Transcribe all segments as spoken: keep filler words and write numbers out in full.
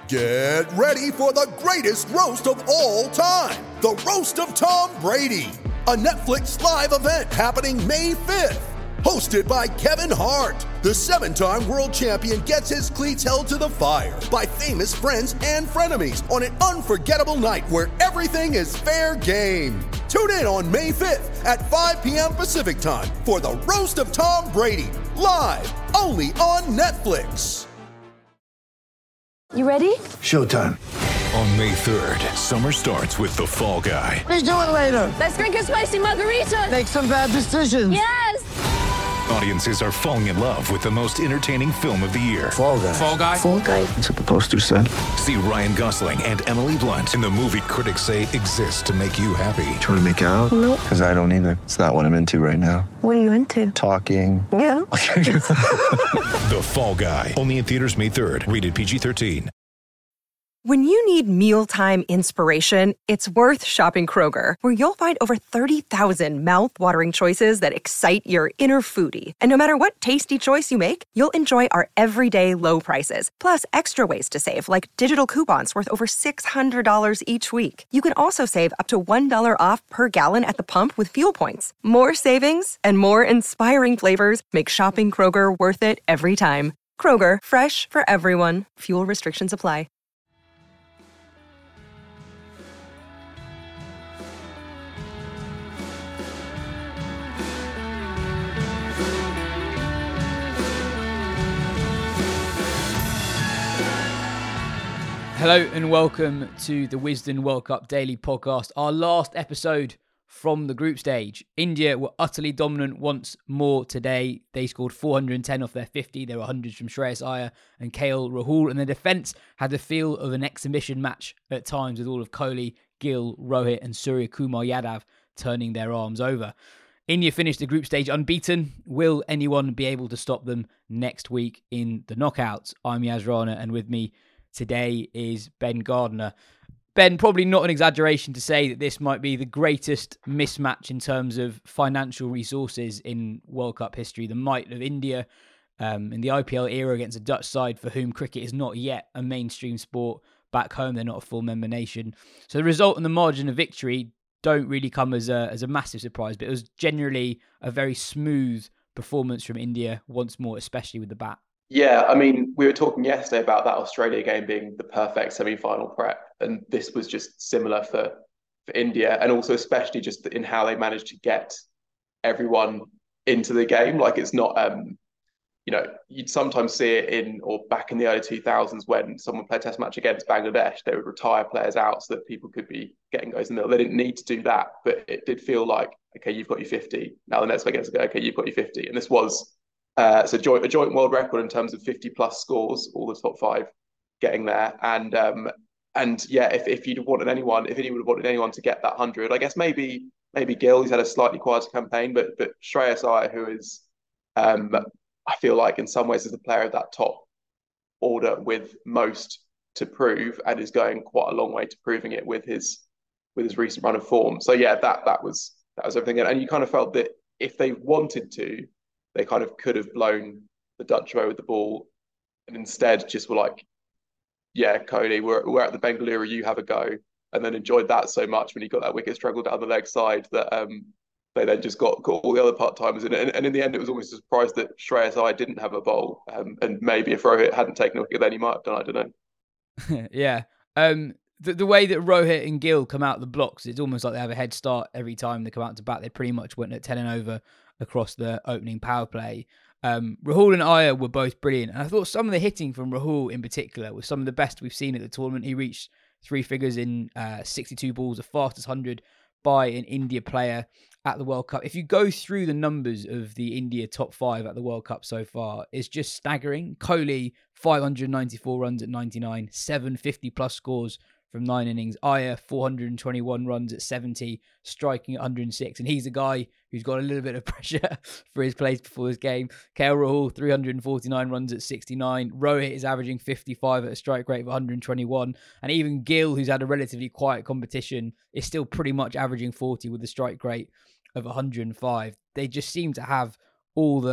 Get ready for the greatest roast of all time, the Roast of Tom Brady, a Netflix live event happening May fifth. Hosted by Kevin Hart, the seven-time world champion gets his cleats held to the fire by famous friends and frenemies on an unforgettable night where everything is fair game. Tune in on May fifth at five p.m. Pacific time for the Roast of Tom Brady, live only on Netflix. You ready? Showtime. On May third, summer starts with The Fall Guy. Let's do it later. Let's drink a spicy margarita. Make some bad decisions. Yes! Audiences are falling in love with the most entertaining film of the year. Fall Guy. Fall Guy? Fall Guy. That's what the poster said. See Ryan Gosling and Emily Blunt in the movie critics say exists to make you happy. Trying to make it out? Nope. Because I don't either. It's not what I'm into right now. What are you into? Talking. Yeah. The Fall Guy. Only in theaters May third. Rated P G thirteen. When you need mealtime inspiration, it's worth shopping Kroger, where you'll find over thirty thousand mouth-watering choices that excite your inner foodie. And no matter what tasty choice you make, you'll enjoy our everyday low prices, plus extra ways to save, like digital coupons worth over six hundred dollars each week. You can also save up to one dollar off per gallon at the pump with fuel points. More savings and more inspiring flavors make shopping Kroger worth it every time. Kroger, fresh for everyone. Fuel restrictions apply. Hello and welcome to the Wisden World Cup Daily Podcast, our last episode from the group stage. India were utterly dominant once more today. They scored four hundred ten off their fifty. There were hundreds from Shreyas Iyer and K L Rahul, and their defence had the feel of an exhibition match at times, with all of Kohli, Gill, Rohit and Surya Kumar Yadav turning their arms over. India finished the group stage unbeaten. Will anyone be able to stop them next week in the knockouts? I'm Yas Rana, and with me today is Ben Gardner. Ben, probably not an exaggeration to say that this might be the greatest mismatch in terms of financial resources in World Cup history. The might of India um, in the I P L era against a Dutch side for whom cricket is not yet a mainstream sport. Back home, they're not a full member nation. So the result and the margin of victory don't really come as a, as a massive surprise, but it was generally a very smooth performance from India once more, especially with the bat. Yeah, I mean, we were talking yesterday about that Australia game being the perfect semi-final prep, and this was just similar for, for India, and also especially just in how they managed to get everyone into the game. Like, it's not, um, you know, you'd sometimes see it in, or back in the early two thousands when someone played a test match against Bangladesh, they would retire players out so that people could be getting goals in the middle. They didn't need to do that, but it did feel like, okay, you've got your fifty. Now the next guy gets to go, okay, you've got your fifty. And this was Uh, so joint, a joint world record in terms of fifty plus scores, all the top five getting there. And um, and yeah, if, if you'd wanted anyone, if India would have wanted anyone to get that hundred, I guess maybe maybe Gill, he's had a slightly quieter campaign, but but Shreyas Iyer, who is, um, I feel like in some ways is the player of that top order with most to prove, and is going quite a long way to proving it with his with his recent run of form. So yeah, that that was that was everything, and you kind of felt that if they wanted to, they kind of could have blown the Dutch away with the ball, and instead just were like, yeah, Kohli, we're, we're at the Bengaluru, you have a go. And then enjoyed that so much when he got that wicket struggle down the leg side that um, they then just got, got all the other part-timers in it. And, and in the end, it was almost a surprise that Shreyas Iyer didn't have a bowl. Um, and maybe if Rohit hadn't taken a wicket, then he might have done, I don't know. yeah. Um, the, the way that Rohit and Gill come out the blocks, it's almost like they have a head start every time they come out to bat. They pretty much went at ten and over across the opening power play. Um, Rahul and Iyer were both brilliant. And I thought some of the hitting from Rahul in particular was some of the best we've seen at the tournament. He reached three figures in uh, sixty-two balls, the fastest one hundred by an India player at the World Cup. If you go through the numbers of the India top five at the World Cup so far, it's just staggering. Kohli, five hundred ninety-four runs at ninety-nine, seven fifty plus scores from nine innings. Iyer, four hundred twenty-one runs at seventy, striking at one hundred six. And he's a guy who's got a little bit of pressure for his plays before this game. K L Rahul, three hundred forty-nine runs at sixty-nine. Rohit is averaging fifty-five at a strike rate of one hundred twenty-one. And even Gill, who's had a relatively quiet competition, is still pretty much averaging forty with a strike rate of one hundred five. They just seem to have all the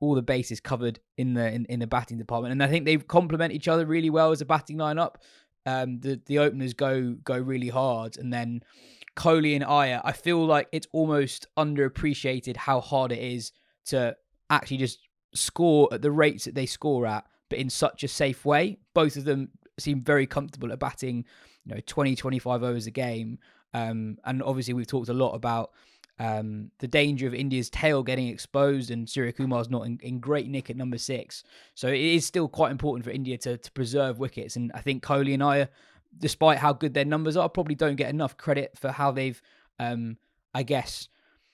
all the bases covered in the in, in the batting department. And I think they complement each other really well as a batting lineup. Um, the the openers go go really hard, and then Kohli and Iyer, I feel like it's almost underappreciated how hard it is to actually just score at the rates that they score at, but in such a safe way. Both of them seem very comfortable at batting, you know, twenty, twenty-five overs a game. Um, and obviously we've talked a lot about um, the danger of India's tail getting exposed, and Surya Kumar's not in, in great nick at number six. So it is still quite important for India to, to preserve wickets. And I think Kohli and Iyer, despite how good their numbers are, probably don't get enough credit for how they've, um, I guess,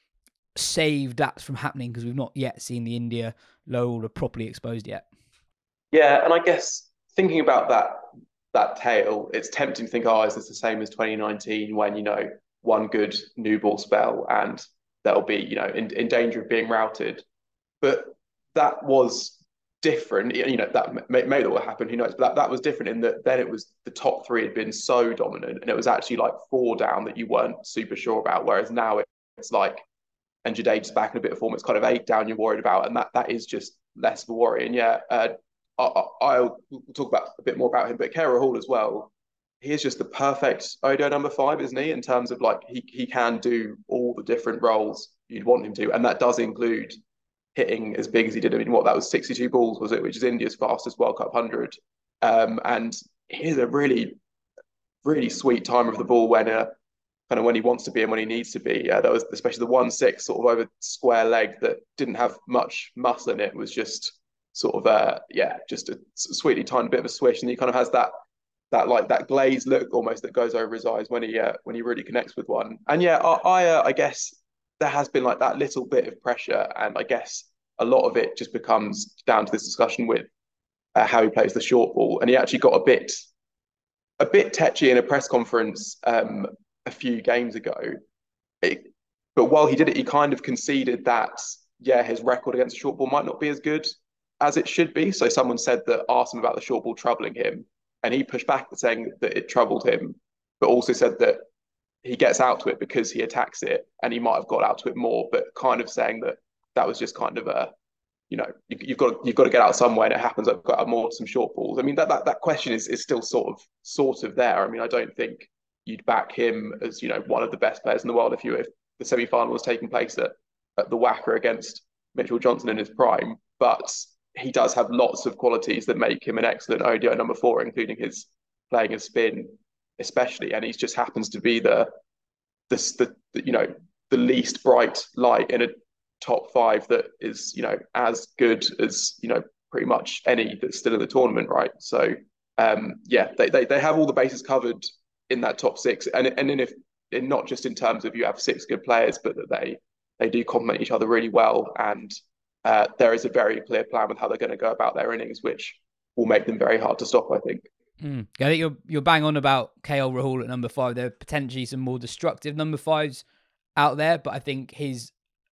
saved that from happening, because we've not yet seen the India low order properly exposed yet. Yeah, and I guess thinking about that that tail, it's tempting to think, oh, is this the same as twenty nineteen when, you know, one good new ball spell and they'll be, you know, in, in danger of being routed. But that was different. You know, that may, may all happen, who knows, but that, that was different in that then it was the top three had been so dominant, and it was actually like four down that you weren't super sure about, whereas now it, it's like, and Jadeja's back in a bit of form, it's kind of eight down you're worried about, and that that is just less of a worry. And yeah, uh, I, I'll talk about a bit more about him, but K L Rahul as well. He is just the perfect O D I number five, isn't he? In terms of like he he can do all the different roles you'd want him to, and that does include hitting as big as he did. I mean, what that was sixty-two balls, was it? Which is India's fastest World Cup one hundred. Um, and he's a really, really sweet timer of the ball when uh, kind of when he wants to be and when he needs to be. Uh, that was especially the one six sort of over square leg that didn't have much muscle in it. Was just sort of uh yeah, just a sweetly tiny bit of a swish, and he kind of has that that like that glazed look almost that goes over his eyes when he uh, when he really connects with one. And yeah, I I, uh, I guess there has been like that little bit of pressure, and I guess a lot of it just becomes down to this discussion with uh, how he plays the short ball. And he actually got a bit a bit tetchy in a press conference um a few games ago. It, but while he did it, he kind of conceded that yeah, his record against the short ball might not be as good as it should be. So someone said that, asked him about the short ball troubling him, and he pushed back saying that it troubled him, but also said that he gets out to it because he attacks it, and he might have got out to it more, but kind of saying that that was just kind of a, you know, you, you've got you've got to get out somewhere, and it happens I've got more to some short balls. I mean, that that that question is is still sort of sort of there. I mean, I don't think you'd back him as, you know, one of the best players in the world if you if the semi final was taking place at, at the Wacker against Mitchell Johnson in his prime, but he does have lots of qualities that make him an excellent O D I number four, including his playing of spin, especially. And he just happens to be the, the, the, the, you know, the least bright light in a top five that is, you know, as good as, you know, pretty much any that's still in the tournament, right? So, um, yeah, they, they they have all the bases covered in that top six. And and then if, and not just in terms of you have six good players, but that they they do complement each other really well. And Uh, there is a very clear plan with how they're going to go about their innings, which will make them very hard to stop, I think. Mm. I think you're you're bang on about K L Rahul at number five. There are potentially some more destructive number fives out there, but I think his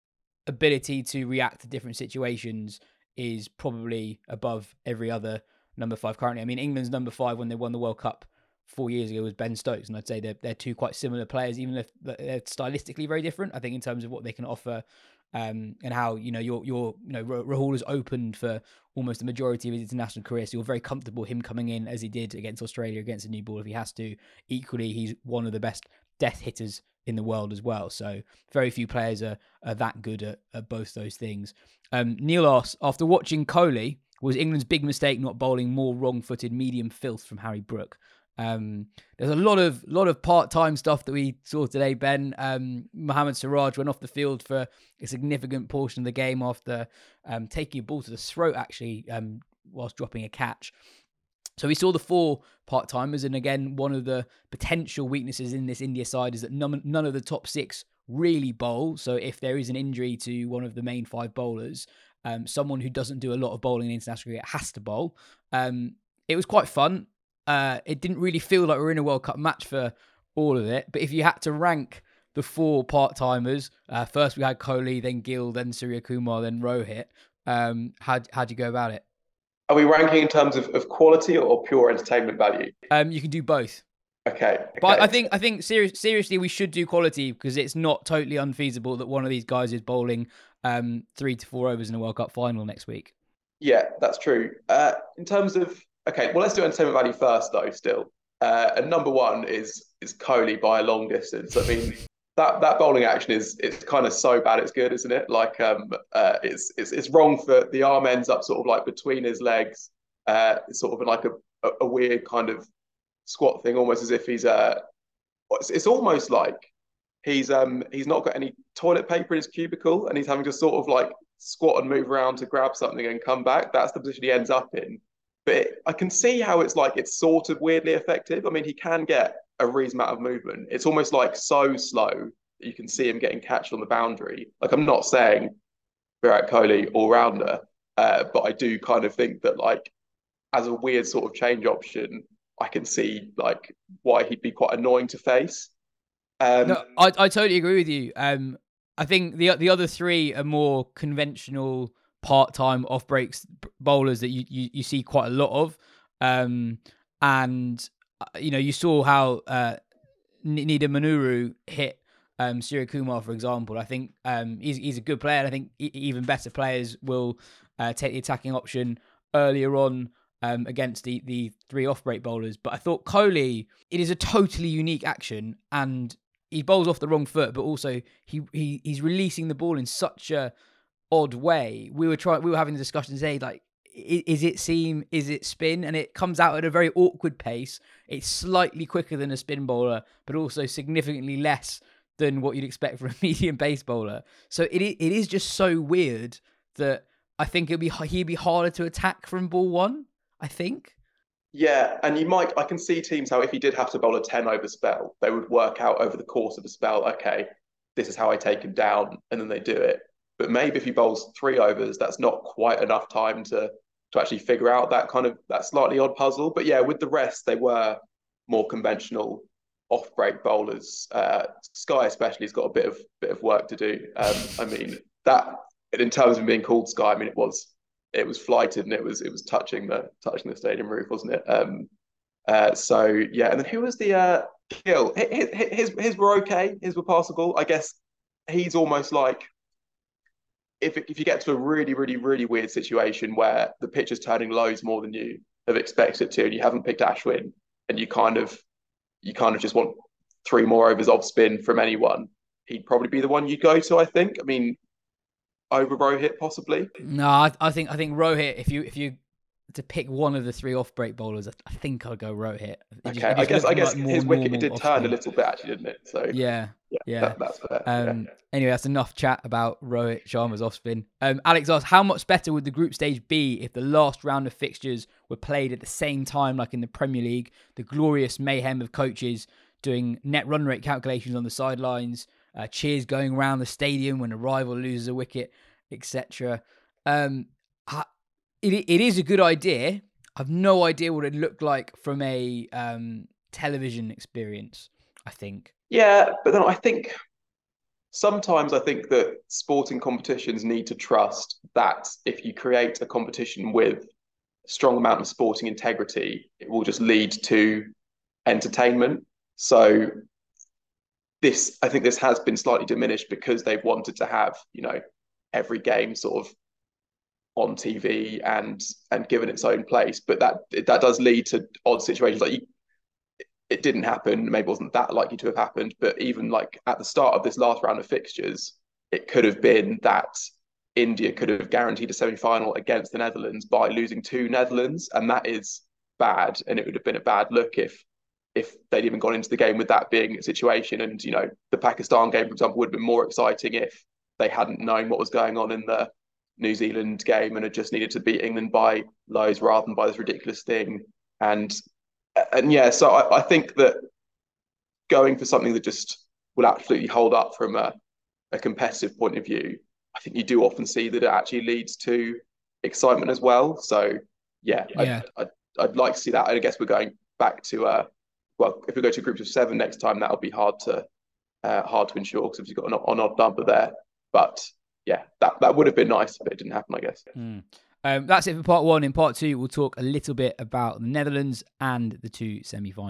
ability to react to different situations is probably above every other number five currently. I mean, England's number five when they won the World Cup four years ago was Ben Stokes, and I'd say they're, they're two quite similar players, even if they're stylistically very different, I think, in terms of what they can offer. Um, and how, you know, your your you know Rahul has opened for almost the majority of his international career, so you're very comfortable him coming in as he did against Australia against a new ball if he has to. Equally, he's one of the best death hitters in the world as well. So very few players are, are that good at, at both those things. Um, Neil asks, after watching Kohli, was England's big mistake not bowling more wrong-footed medium filth from Harry Brook? Um, there's a lot of lot of part-time stuff that we saw today, Ben. Um, Mohammad Siraj went off the field for a significant portion of the game after um, taking a ball to the throat, actually, um, whilst dropping a catch. So we saw the four part-timers, and again, one of the potential weaknesses in this India side is that none, none of the top six really bowl. So if there is an injury to one of the main five bowlers, um, someone who doesn't do a lot of bowling in international cricket has to bowl. Um, it was quite fun. Uh, it didn't really feel like we were in a World Cup match for all of it. But if you had to rank the four part-timers, uh, first we had Kohli, then Gill, then Surya Kumar, then Rohit. Um, how how'd you go about it? Are we ranking in terms of, of quality or pure entertainment value? Um, you can do both. Okay, But okay. I think I think seri- seriously we should do quality because it's not totally unfeasible that one of these guys is bowling um, three to four overs in a World Cup final next week. Yeah, that's true. Uh, in terms of okay, well, let's do entertainment value first, though. Still, uh, and number one is is Kohli by a long distance. I mean, that that bowling action is it's kind of so bad it's good, isn't it? Like, um, uh, it's it's it's wrong for the arm ends up sort of like between his legs, uh, it's sort of like a, a a weird kind of squat thing, almost as if he's uh, it's, it's almost like he's um he's not got any toilet paper in his cubicle and he's having to sort of like squat and move around to grab something and come back. That's the position he ends up in. But it, I can see how it's like it's sort of weirdly effective. I mean, he can get a reasonable amount of movement. It's almost like so slow that you can see him getting catched on the boundary. Like I'm not saying Virat Kohli all rounder, uh, but I do kind of think that like as a weird sort of change option, I can see like why he'd be quite annoying to face. Um, No, I, I totally agree with you. Um, I think the the other three are more conventional part-time off-breaks bowlers that you, you, you see quite a lot of. Um, and, you know, you saw how uh, Nida Manuru hit um, Surya Kumar, for example. I think um, he's, he's a good player. And I think e- even better players will uh, take the attacking option earlier on um, against the, the three off-break bowlers. But I thought Kohli, it is a totally unique action and he bowls off the wrong foot, but also he, he he's releasing the ball in such a odd way. We were trying, we were having a discussion today, like, is it seam, is it spin? And it comes out at a very awkward pace. It's slightly quicker than a spin bowler, but also significantly less than what you'd expect from a medium pace bowler. So it it is just so weird that I think it'd be he'd be harder to attack from ball one, I think. Yeah, and you might, I can see teams how if he did have to bowl a ten over spell, they would work out over the course of a spell, okay, this is how I take him down, and then they do it. But maybe if he bowls three overs, that's not quite enough time to to actually figure out that kind of, that slightly odd puzzle. But yeah, with the rest, they were more conventional off-break bowlers. Uh, Sky especially has got a bit of bit of work to do. Um, I mean, that, in terms of being called Sky, I mean, it was, it was flighted and it was it was touching the touching the stadium roof, wasn't it? Um, uh, so yeah, and then who was the uh, Gill? His, his his were okay. His were passable. I guess he's almost like if if you get to a really really really weird situation where the pitch is turning lows more than you have expected it to, and you haven't picked Ashwin, and you kind of you kind of just want three more overs of spin from anyone, he'd probably be the one you go to. I think. I mean, over Rohit possibly. No, I, I think I think Rohit. If you if you to pick one of the three off break bowlers, I, I think I'd go Rohit. It Okay, just, it I just guess I looks guess like his more wicket it did normal turn a off-spin. little bit actually, didn't it? So Yeah, yeah, yeah. that, that's fair. Um, yeah. Anyway, that's enough chat about Rohit Sharma's off spin. Um, Alex asks, how much better would the group stage be if the last round of fixtures were played at the same time, like in the Premier League? The glorious mayhem of coaches doing net run rate calculations on the sidelines, uh, cheers going around the stadium when a rival loses a wicket, et cetera. Um, it it is a good idea. I've no idea what it looked like from a um, television experience, I think. Yeah, but then I think sometimes I think that sporting competitions need to trust that if you create a competition with a strong amount of sporting integrity, it will just lead to entertainment. So this, I think this has been slightly diminished because they've wanted to have, you know, every game sort of on T V and and given its own place. But that that does lead to odd situations. Like you, it didn't happen, maybe it wasn't that likely to have happened, but even like at the start of this last round of fixtures, it could have been that India could have guaranteed a semi-final against the Netherlands by losing to Netherlands, and that is bad, and it would have been a bad look if if they'd even gone into the game with that being a situation. And, you know, the Pakistan game, for example, would have been more exciting if they hadn't known what was going on in the New Zealand game and had just needed to beat England by loads rather than by this ridiculous thing. And And yeah, so I, I think that going for something that just will absolutely hold up from a, a competitive point of view, I think you do often see that it actually leads to excitement as well. So yeah, Yeah. I'd, I'd, I'd like to see that. And I guess we're going back to, uh, well, if we go to groups of seven next time, that'll be hard to uh, hard to ensure because you've got an, an odd number there. But yeah, that, that would have been nice, but it didn't happen, I guess. Mm. Um, that's it for part one. In part two, we'll talk a little bit about the Netherlands and the two semi-finals.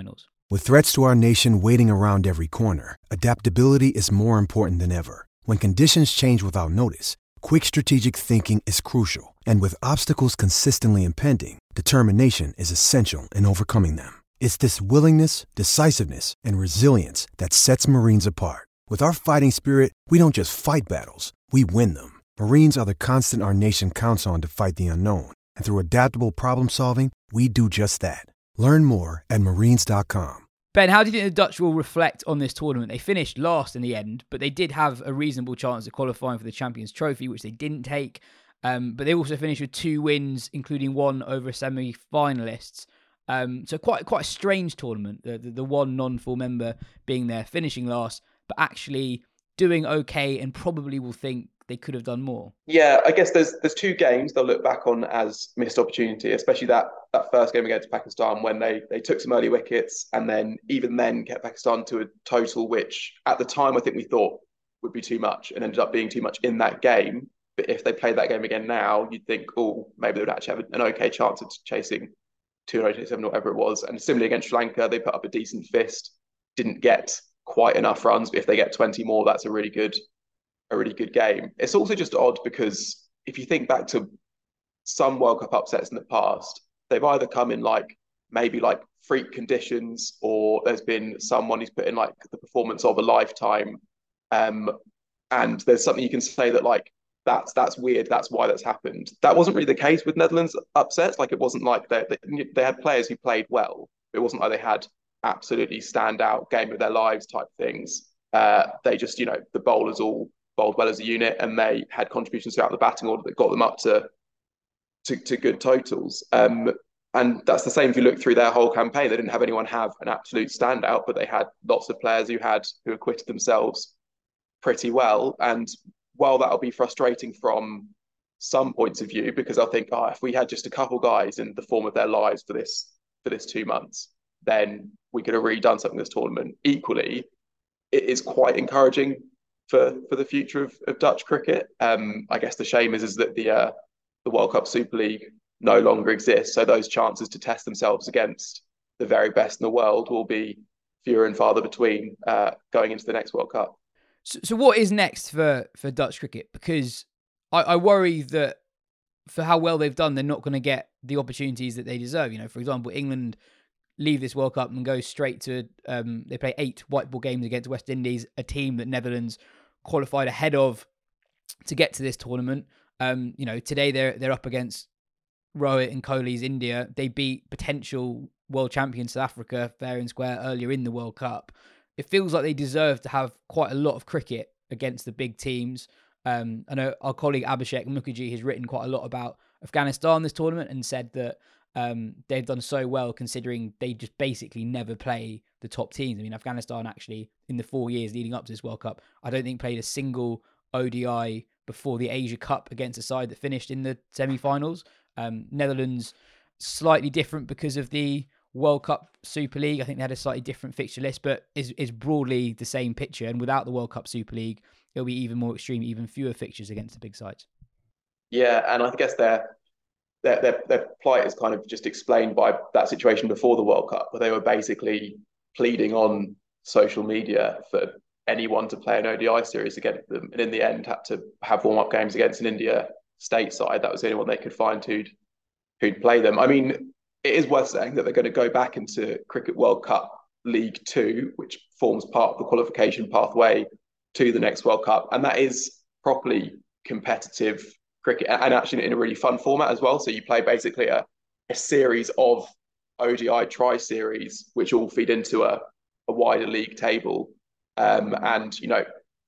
With threats to our nation waiting around every corner, adaptability is more important than ever. When conditions change without notice, quick strategic thinking is crucial. And with obstacles consistently impending, determination is essential in overcoming them. It's this willingness, decisiveness, and resilience that sets Marines apart. With our fighting spirit, we don't just fight battles, we win them. Marines are the constant our nation counts on to fight the unknown. And through adaptable problem solving, we do just that. Learn more at marines dot com. Ben, how do you think the Dutch will reflect on this tournament? They finished last in the end, but they did have a reasonable chance of qualifying for the Champions Trophy, which they didn't take. Um, but they also finished with two wins, including one over semi-finalists. Um, so quite quite a strange tournament, the, the, the one non-full member being there, finishing last, but actually doing okay and probably will think they could have done more. Yeah, I guess there's there's two games they'll look back on as missed opportunity, especially that that first game against Pakistan when they they took some early wickets and then even then kept Pakistan to a total which at the time I think we thought would be too much and ended up being too much in that game. But if they played that game again now, you'd think, oh, maybe they would actually have an okay chance of chasing two hundred eighty-seven or whatever it was. And similarly against Sri Lanka, they put up a decent fist, didn't get quite enough runs, but if they get twenty more, that's a really good a really good game. It's also just odd because if you think back to some World Cup upsets in the past, they've either come in like maybe like freak conditions or there's been someone who's put in like the performance of a lifetime. Um, and there's something you can say that like, that's that's weird, that's why that's happened. That wasn't really the case with Netherlands upsets. Like it wasn't like they, they, they had players who played well. It wasn't like they had absolutely standout game of their lives type things. Uh, they just, you know, the bowlers all bowled well as a unit and they had contributions throughout the batting order that got them up to to, to good totals. Um, and that's the same if you look through their whole campaign. They didn't have anyone have an absolute standout, but they had lots of players who had who acquitted themselves pretty well. And while that'll be frustrating from some points of view, because I think, oh, if we had just a couple guys in the form of their lives for this for this two months, then we could have really done something this tournament. Equally, it is quite encouraging for for the future of, of Dutch cricket. Um, I guess the shame is is that the uh, the World Cup Super League no longer exists, so those chances to test themselves against the very best in the world will be fewer and farther between uh, going into the next World Cup. So, so what is next for, for Dutch cricket? Because I, I worry that for how well they've done, they're not going to get the opportunities that they deserve. You know, for example, England leave this World Cup and go straight to, um, they play eight white ball games against West Indies, a team that Netherlands qualified ahead of to get to this tournament. Um, you know, today they're they're up against Rohit and Kohli's India. They beat potential world champion South Africa fair and square earlier in the World Cup. It feels like they deserve to have quite a lot of cricket against the big teams. Um, I know our colleague Abhishek Mukherjee has written quite a lot about Afghanistan this tournament and said that um, they've done so well considering they just basically never play the top teams. I mean, Afghanistan actually, in the four years leading up to this World Cup, I don't think played a single O D I before the Asia Cup against a side that finished in the semi-finals. Um, Netherlands, slightly different because of the World Cup Super League. I think they had a slightly different fixture list, but is is broadly the same picture. And without the World Cup Super League, it'll be even more extreme, even fewer fixtures against the big sides. Yeah, and I guess their their their, their plight is kind of just explained by that situation before the World Cup, where they were basically pleading on social media for anyone to play an O D I series against them, and in the end had to have warm-up games against an India stateside. That was the only one they could find who'd who'd play them. I mean, it is worth saying that they're going to go back into Cricket World Cup League Two, which forms part of the qualification pathway to the next World Cup, and that is properly competitive cricket, and actually in a really fun format as well. So you play basically a, a series of O D I tri-series, which all feed into a, a wider league table. Um, and, you know,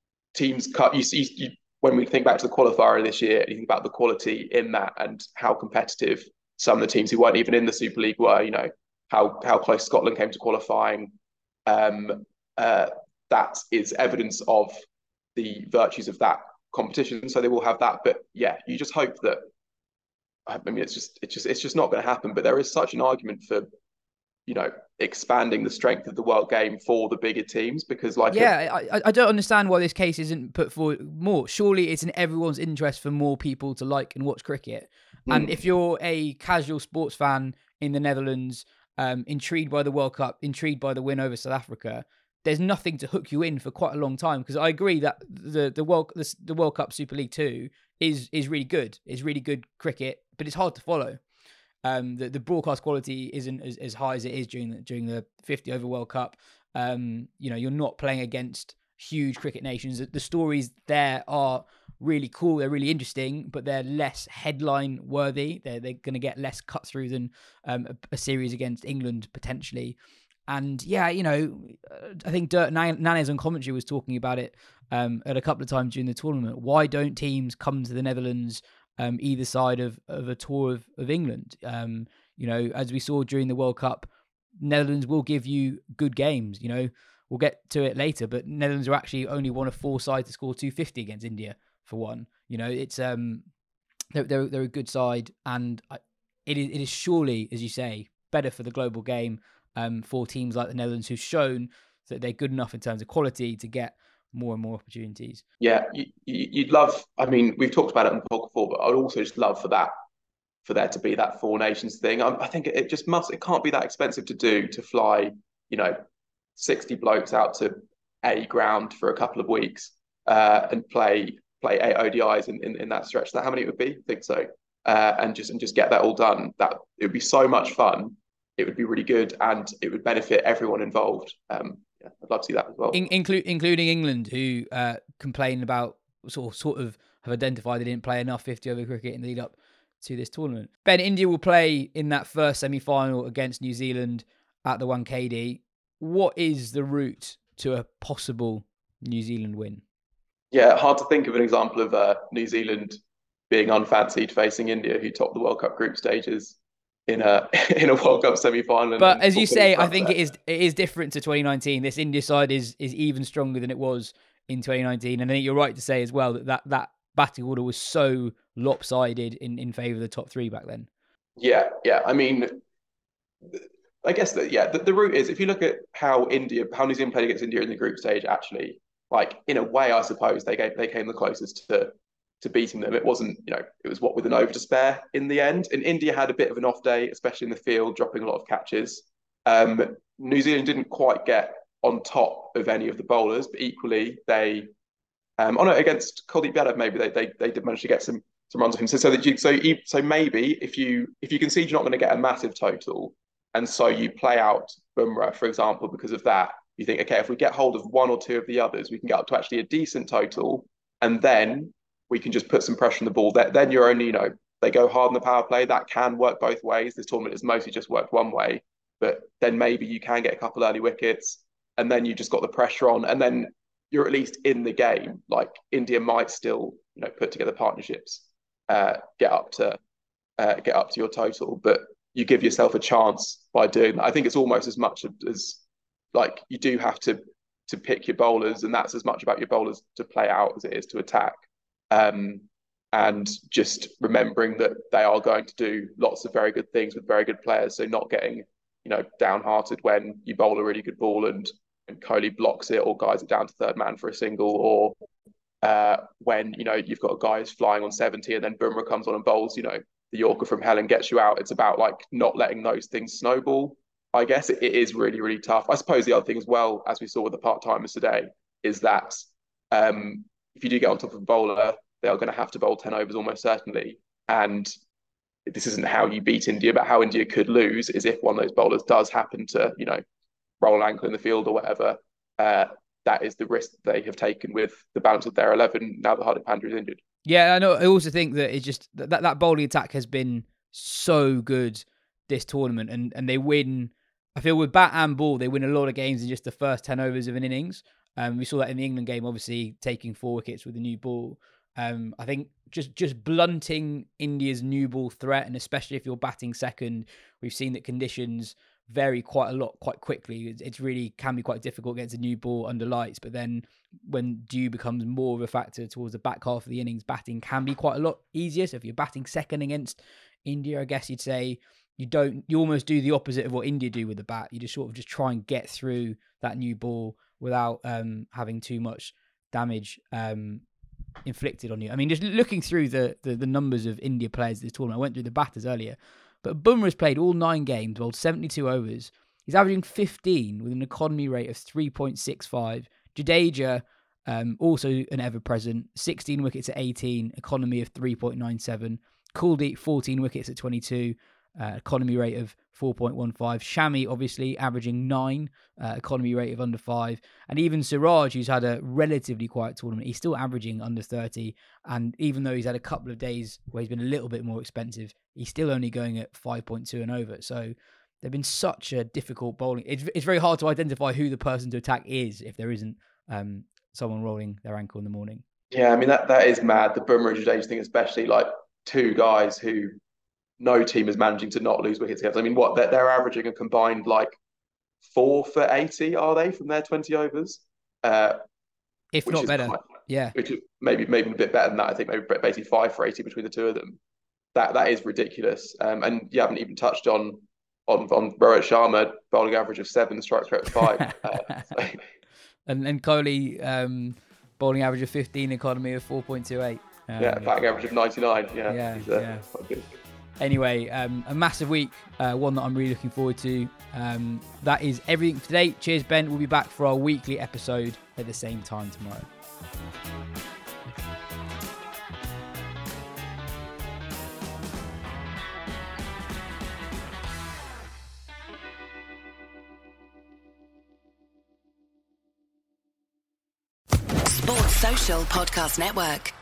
teams cut, you see, you, when we think back to the qualifier this year, you think about the quality in that and how competitive some of the teams who weren't even in the Super League were, you know, how, how close Scotland came to qualifying. Um, uh, that is evidence of the virtues of that competition. So they will have that. But yeah, you just hope that, I mean, it's just, it's just, it's just not going to happen. But there is such an argument for, you know, expanding the strength of the world game for the bigger teams, because like yeah a, I, I don't understand why this case isn't put forward more. Surely it's in everyone's interest for more people to like and watch cricket. Mm. And if you're a casual sports fan in the Netherlands, um, intrigued by the World Cup, intrigued by the win over South Africa, there's nothing to hook you in for quite a long time. Because I agree that the the World the, the World Cup Super League Two is is really good. It's really good cricket, but it's hard to follow. Um, the the broadcast quality isn't as, as high as it is during the, during the fifty over World Cup. Um, you know, you're not playing against huge cricket nations. The stories there are really cool. They're really interesting, but they're less headline worthy. They're they're going to get less cut through than um, a, a series against England potentially. And yeah, you know, I think Dirk Nannes on commentary was talking about it um, at a couple of times during the tournament. Why don't teams come to the Netherlands um, either side of, of a tour of, of England? Um, you know, as we saw during the World Cup, Netherlands will give you good games. You know, we'll get to it later, but Netherlands are actually only one of four sides to score two fifty against India for one. You know, it's um, they're they're, they're a good side, and it is it is surely, as you say, better for the global game. Um, for teams like the Netherlands, who've shown that they're good enough in terms of quality to get more and more opportunities. Yeah, you, you'd love. I mean, we've talked about it on the podcast before, but I'd also just love for that, for there to be that Four Nations thing. I, I think it just must. It can't be that expensive to do to fly, you know, sixty blokes out to a ground for a couple of weeks uh, and play play eight O D Is in, in, in that stretch. Is that how many it would be? I think so. Uh, and just and just get that all done. That it would be so much fun. It would be really good, and it would benefit everyone involved. Um, yeah, I'd love to see that as well. In, inclu- including England, who uh, complain about sort of, sort of have identified they didn't play enough fifty over cricket in the lead up to this tournament. Ben, India will play in that first semi-final against New Zealand at the Wankhede. What is the route to a possible New Zealand win? Yeah, hard to think of an example of uh, New Zealand being unfancied facing India, who topped the World Cup group stages in a in a World Cup semi-final. But as you say, I think it is it is different to twenty nineteen. This India side is is even stronger than it was in twenty nineteen. And I think you're right to say as well that that, that batting order was so lopsided in, in favour of the top three back then. Yeah, yeah. I mean, I guess that, yeah, the, the route is, if you look at how India, how New Zealand played against India in the group stage, actually, like, in a way, I suppose, they gave, they came the closest to to beating them. It wasn't, you know, it was what with an over to spare in the end. And India had a bit of an off day, especially in the field, dropping a lot of catches. Um, New Zealand didn't quite get on top of any of the bowlers, but equally they, um, oh no, against Kuldeep Yadav, maybe they they they did manage to get some some runs of him. So so that you so so maybe if you if you concede you're not going to get a massive total, and so you play out Bumrah, for example, because of that, you think, okay, if we get hold of one or two of the others, we can get up to actually a decent total, and then we can just put some pressure on the ball. Then you're only, you know, they go hard on the power play. That can work both ways. This tournament has mostly just worked one way, but then maybe you can get a couple early wickets, and then you just got the pressure on, and then you're at least in the game. Like, India might still, you know, put together partnerships, uh, get up to uh, get up to your total, but you give yourself a chance by doing that. I think it's almost as much as, like, you do have to to pick your bowlers, and that's as much about your bowlers to play out as it is to attack. Um, and just remembering that they are going to do lots of very good things with very good players. So not getting, you know, downhearted when you bowl a really good ball and, and Kohli blocks it or guys it down to third man for a single, or uh, when, you know, you've got a guy who's flying on seventy and then Bumrah comes on and bowls, you know, the Yorker from hell and gets you out. It's about, like, not letting those things snowball. I guess it, it is really, really tough. I suppose the other thing as well, as we saw with the part-timers today, is that um, if you do get on top of a bowler, they are going to have to bowl ten overs almost certainly. And this isn't how you beat India, but how India could lose is if one of those bowlers does happen to, you know, roll an ankle in the field or whatever. Uh, that is the risk that they have taken with the balance of their eleven now that Hardik Pandya is injured. Yeah, I know. I also think that it's just that that bowling attack has been so good this tournament, and and they win. I feel with bat and ball, they win a lot of games in just the first ten overs of an innings. Um, we saw that in the England game, obviously taking four wickets with the new ball. Um, I think just just blunting India's new ball threat, and especially if you're batting second, we've seen that conditions vary quite a lot quite quickly. It's really can be quite difficult against a new ball under lights, but then when dew becomes more of a factor towards the back half of the innings, batting can be quite a lot easier. So if you're batting second against India, I guess you'd say you don't, you almost do the opposite of what India do with the bat. You just sort of just try and get through that new ball without um, having too much damage um, inflicted on you. I mean, just looking through the, the the numbers of India players this tournament, I went through the batters earlier. But Bumrah's played all nine games, bowled seventy-two overs. He's averaging fifteen with an economy rate of three point six five. Jadeja, um, also an ever-present, sixteen wickets at eighteen, economy of three point nine seven. Kuldeep, fourteen wickets at twenty-two, uh, economy rate of four point one five. Shami, obviously, averaging nine, uh, economy rate of under five. And even Siraj, who's had a relatively quiet tournament, he's still averaging under thirty. And even though he's had a couple of days where he's been a little bit more expensive, he's still only going at five point two and over. So they've been such a difficult bowling. It's, it's very hard to identify who the person to attack is if there isn't um, someone rolling their ankle in the morning. Yeah, I mean, that, that is mad. The Bumrah and Jadeja thing, especially, like two guys who no team is managing to not lose wickets against. I mean, what they're, they're averaging a combined like four for eighty, are they, from their twenty overs? Uh, if not better, quite, yeah. Which is maybe maybe a bit better than that. I think maybe basically five for eighty between the two of them. That that is ridiculous. Um, and you haven't even touched on on on Rohit Sharma bowling average of seven, strike rate of five. uh, so. And and Kohli um, bowling average of fifteen, economy of four point two eight. Um, yeah, batting average of ninety-nine. Yeah, yeah, he's, uh, yeah. quite good. Anyway, um, a massive week, uh, one that I'm really looking forward to. Um, that is everything for today. Cheers, Ben. We'll be back for our weekly episode at the same time tomorrow. Sports Social Podcast Network.